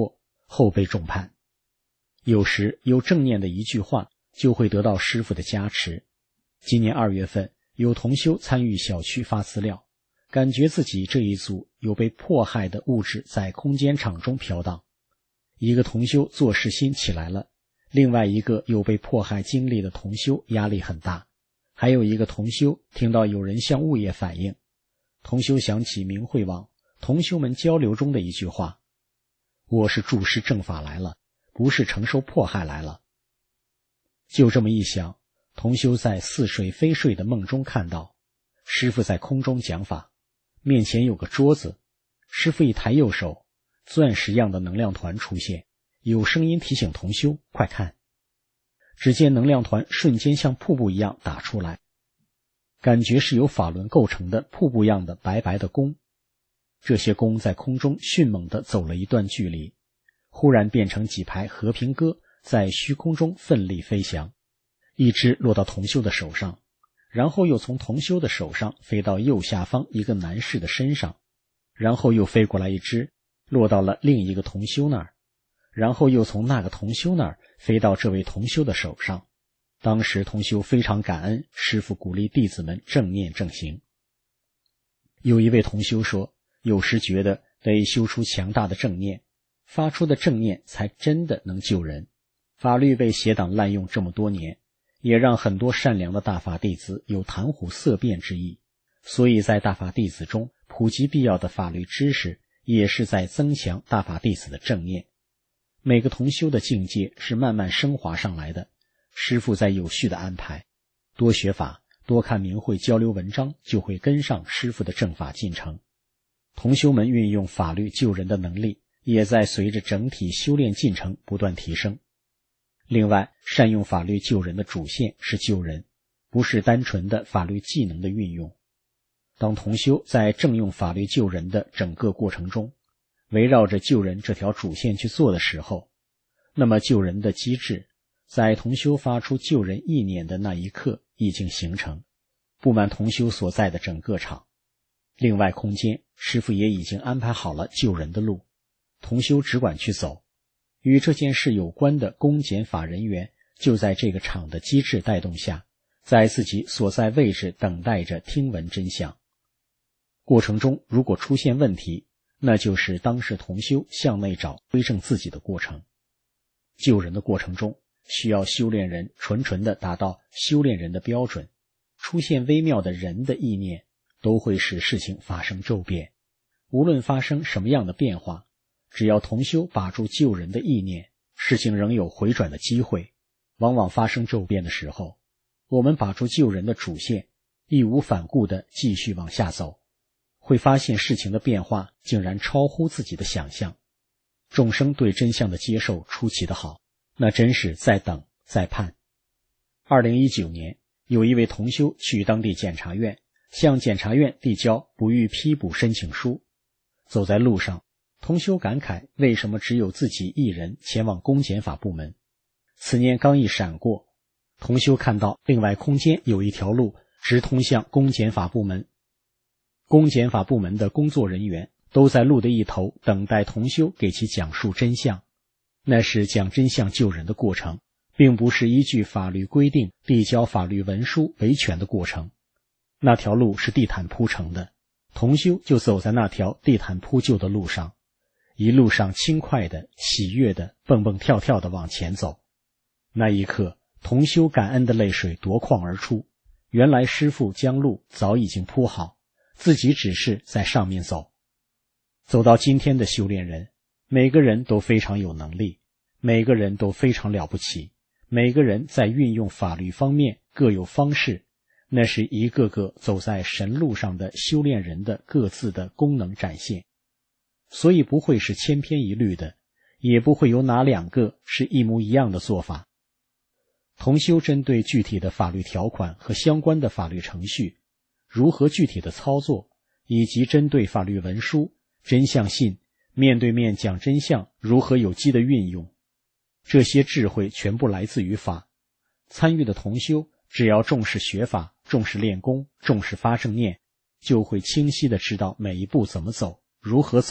后被重判。有时有正念的一句话就会得到师父的加持。今年2月份，有同修参与小区发资料，感觉自己这一组有被迫害的物质在空间场中飘荡。一个同修做事心起来了，另外一个有被迫害经历的同修压力很大，还有一个同修听到有人向物业反映。同修想起明慧网同修们交流中的一句话：我是注释正法来了，不是承受迫害来了。就这么一想，同修在似睡非睡的梦中看到师父在空中讲法，面前有个桌子，师父一抬右手，钻石样的能量团出现，有声音提醒同修快看。只见能量团瞬间像瀑布一样打出来，感觉是由法轮构成的瀑布样的白白的弓。这些弓在空中迅猛地走了一段距离，忽然变成几排和平鸽在虚空中奋力飞翔，一只落到同修的手上，然后又从同修的手上飞到右下方一个男士的身上，然后又飞过来一只，落到了另一个同修那儿，然后又从那个同修那儿飞到这位同修的手上。当时同修非常感恩师父鼓励弟子们正念正行。有一位同修说，有时觉得得修出强大的正念，发出的正念才真的能救人。法律被邪党滥用这么多年，也让很多善良的大法弟子有谈虎色变之意，所以在大法弟子中普及必要的法律知识，也是在增强大法弟子的正念。每个同修的境界是慢慢升华上来的，师父在有序的安排，多学法，多看明慧交流文章，就会跟上师父的正法进程。同修们运用法律救人的能力，也在随着整体修炼进程不断提升。另外，善用法律救人的主线是救人，不是单纯的法律技能的运用。当同修在正用法律救人的整个过程中，围绕着救人这条主线去做的时候，那么救人的机制在同修发出救人意念的那一刻已经形成，布满同修所在的整个场。另外空间，师父也已经安排好了救人的路，同修只管去走。与这件事有关的公检法人员就在这个场的机制带动下，在自己所在位置等待着听闻真相。过程中如果出现问题，那就是当事同修向内找归正自己的过程。救人的过程中，需要修炼人纯地达到修炼人的标准，出现微妙的人的意念，都会使事情发生骤变。无论发生什么样的变化，只要同修把住救人的意念，事情仍有回转的机会。往往发生骤变的时候，我们把住救人的主线，义无反顾地继续往下走，会发现事情的变化竟然超乎自己的想象。众生对真相的接受出奇的好，那真是在等在盼。2019年，有一位同修去当地检察院，向检察院递交不予批捕申请书。走在路上，同修感慨为什么只有自己一人前往公检法部门。此念刚一闪过，同修看到另外空间有一条路直通向公检法部门。公检法部门的工作人员都在路的一头等待同修给其讲述真相。那是讲真相救人的过程，并不是依据法律规定递交法律文书维权的过程。那条路是地毯铺成的，同修就走在那条地毯铺就的路上，一路上轻快的、喜悦的、蹦蹦跳跳的往前走。那一刻，同修感恩的泪水夺眶而出。原来师父将路早已经铺好，自己只是在上面走。走到今天的修炼人，每个人都非常有能力，每个人都非常了不起，每个人在运用法律方面各有方式，那是一个个走在神路上的修炼人的各自的功能展现。所以不会是千篇一律的，也不会有哪两个是一模一样的做法。同修针对具体的法律条款和相关的法律程序，如何具体的操作，以及针对法律文书、真相信、面对面讲真相如何有机的运用，这些智慧全部来自于法。参与的同修只要重视学法，重视练功，重视发正念，就会清晰地知道每一步怎么走，如何走，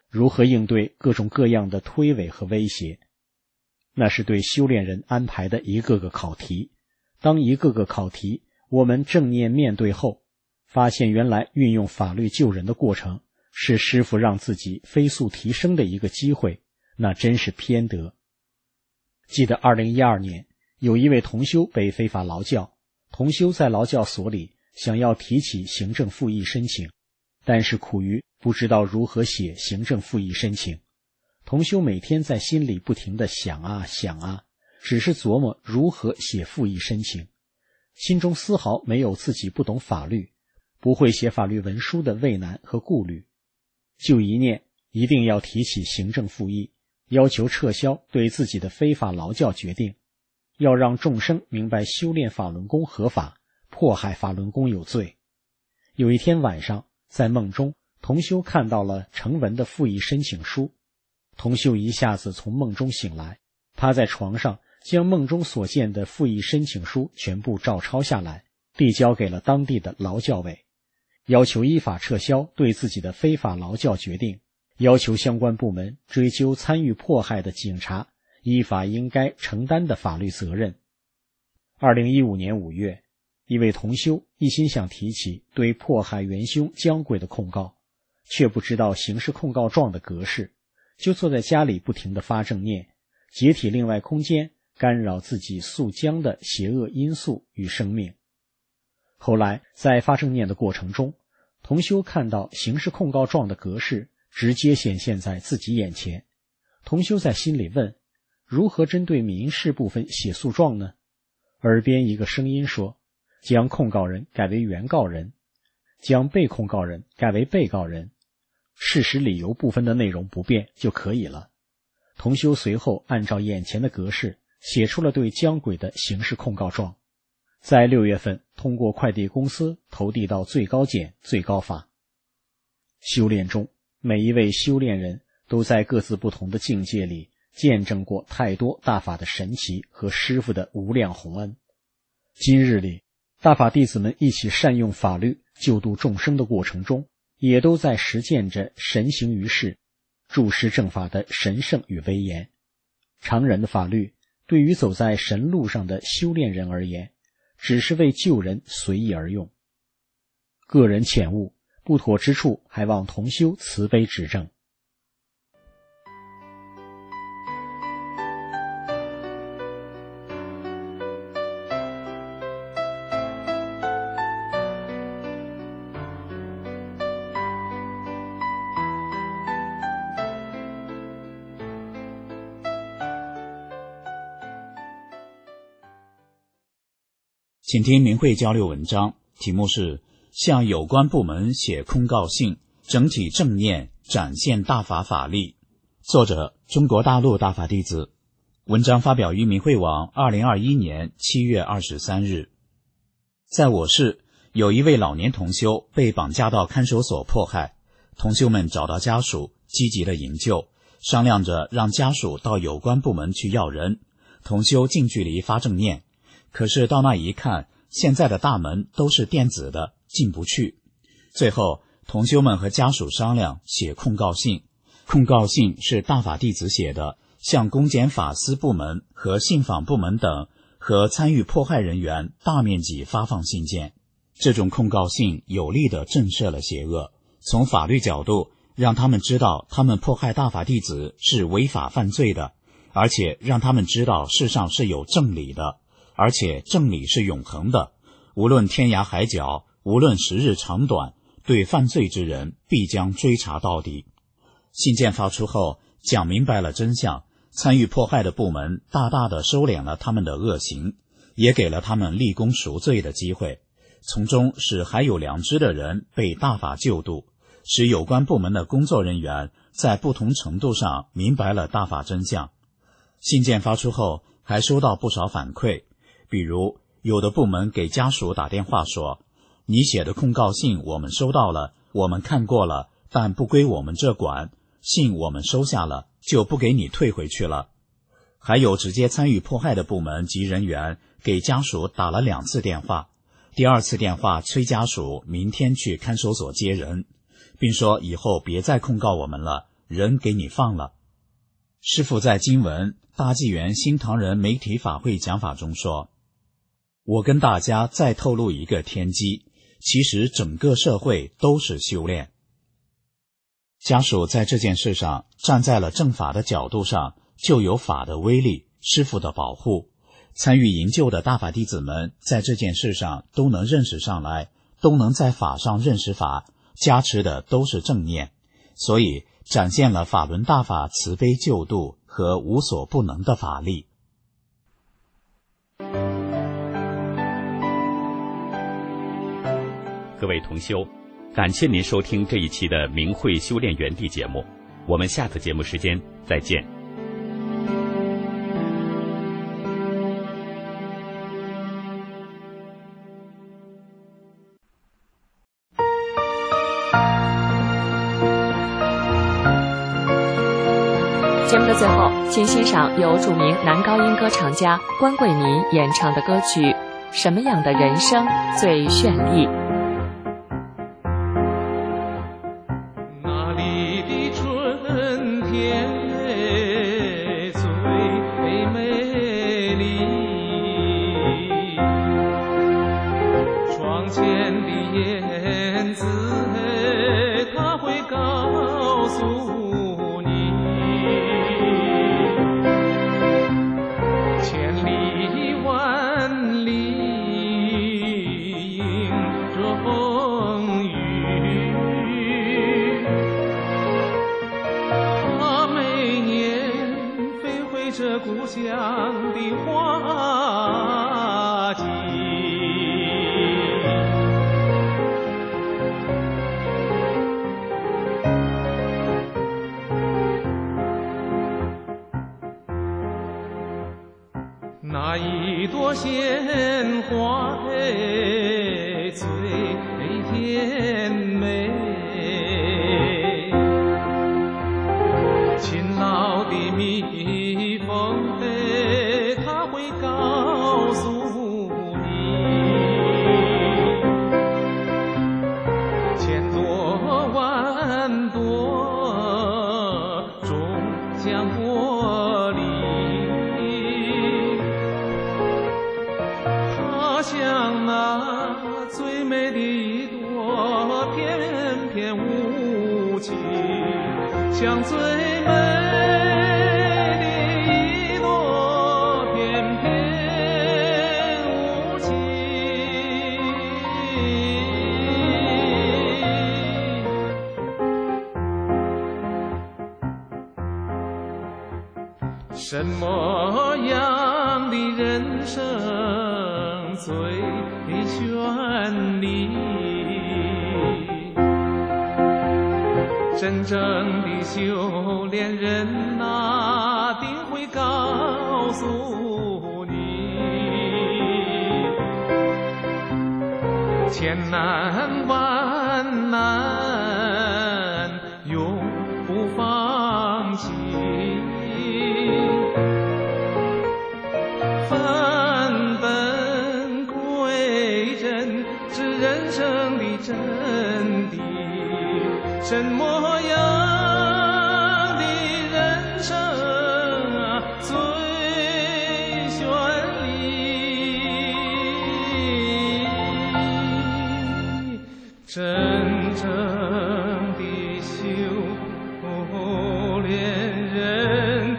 如何应对各种各样的推诿和威胁。那是对修炼人安排的一个个考题。当一个个考题我们正念面对后，发现原来运用法律救人的过程是师父让自己飞速提升的一个机会，那真是偏得。记得2012年，有一位同修被非法劳教，同修在劳教所里想要提起行政复议申请，但是苦于不知道如何写行政复议申请。同修每天在心里不停地想啊想啊，只是琢磨如何写复议申请，心中丝毫没有自己不懂法律，不会写法律文书的畏难和顾虑，就一念一定要提起行政复议，要求撤销对自己的非法劳教决定，要让众生明白修炼法轮功合法，迫害法轮功有罪。有一天晚上，在梦中，同修看到了成文的复议申请书，同修一下子从梦中醒来，趴在床上将梦中所见的复议申请书全部照抄下来，递交给了当地的劳教委，要求依法撤销对自己的非法劳教决定，要求相关部门追究参与迫害的警察依法应该承担的法律责任。2015年5月，一位同修一心想提起对迫害元凶姜贵的控告，却不知道刑事控告状的格式，就坐在家里不停地发正念，解体另外空间干扰自己诉姜的邪恶因素与生命。后来在发正念的过程中，同修看到刑事控告状的格式直接显现在自己眼前。同修在心里问，如何针对民事部分写诉状呢？耳边一个声音说，将控告人改为原告人，将被控告人改为被告人，事实理由部分的内容不变就可以了。同修随后按照眼前的格式写出了对姜轨的刑事控告状，在6月份通过快递公司投递到最高检、最高法。修炼中，每一位修炼人都在各自不同的境界里见证过太多大法的神奇和师父的无量宏恩。今日里，大法弟子们一起善用法律救度众生的过程中，也都在实践着神行于世、注释正法的神圣与威严。常人的法律对于走在神路上的修炼人而言，只是为救人随意而用。个人浅悟，不妥之处还望同修慈悲指正。 请听明慧交流文章，题目是向有关部门写控告信，整体正念展现大法法力。作者中国大陆大法弟子。文章发表于明慧网2021年7月23日。在我市，有一位老年同修被绑架到看守所迫害，同修们找到家属，积极的营救，商量着让家属到有关部门去要人，同修近距离发正念。可是到那一看，现在的大门都是电子的，进不去。最后同修们和家属商量写控告信，控告信是大法弟子写的，向公检法司部门和信访部门等和参与迫害人员大面积发放信件。这种控告信有力地震慑了邪恶，从法律角度让他们知道他们迫害大法弟子是违法犯罪的，而且让他们知道世上是有正理的，而且正理是永恒的，无论天涯海角，无论时日长短，对犯罪之人必将追查到底。信件发出后，讲明白了真相，参与迫害的部门大大地收敛了他们的恶行，也给了他们立功赎罪的机会，从中使还有良知的人被大法救度，使有关部门的工作人员在不同程度上明白了大法真相。信件发出后，还收到不少反馈，比如有的部门给家属打电话说，你写的控告信我们收到了，我们看过了，但不归我们这管，信我们收下了，就不给你退回去了。还有直接参与迫害的部门及人员给家属打了2次电话，第2次电话催家属明天去看守所接人，并说以后别再控告我们了， 人给你放了。师父在经文大纪元新唐人媒体法会讲法中说，我跟大家再透露一个天机，其实整个社会都是修炼。家属在这件事上站在了正法的角度上，就有法的威力，师父的保护，参与营救的大法弟子们在这件事上都能认识上来，都能在法上认识法，加持的都是正念，所以展现了法轮大法慈悲救度和无所不能的法力。 各位同修，感谢您收听这一期的明慧修炼园地节目，我们下次节目时间再见。 节目的最后，请欣赏由著名男高音歌唱家关桂民演唱的歌曲《什么样的人生最绚丽》。 哪里的春天最美丽？窗前的燕子它会告诉故乡的花季，那一朵鲜花最甜美，勤劳的蜜蜂它会告诉你，千朵万朵终将脱离，它像那最美的一朵翩翩舞旗，像最美什么样的人生最绚丽？真正的修炼人哪定会告诉你，千难万难永不放弃，返本归真是人生的真谛。什么样的人生最绚丽？真正的修炼人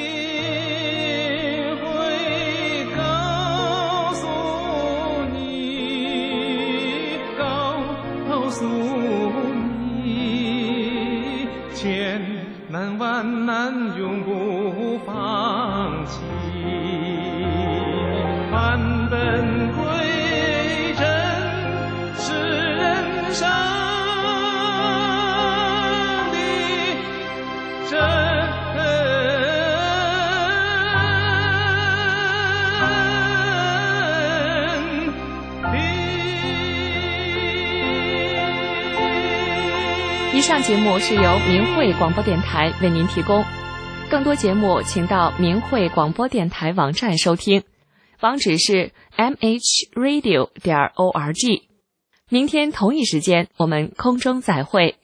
千难万难永不放弃，返本归真是人生的真谛。 以上节目是由明慧广播电台为您提供，更多节目请到明慧广播电台网站收听，网址是 mhradio.org。明天同一时间我们空中再会。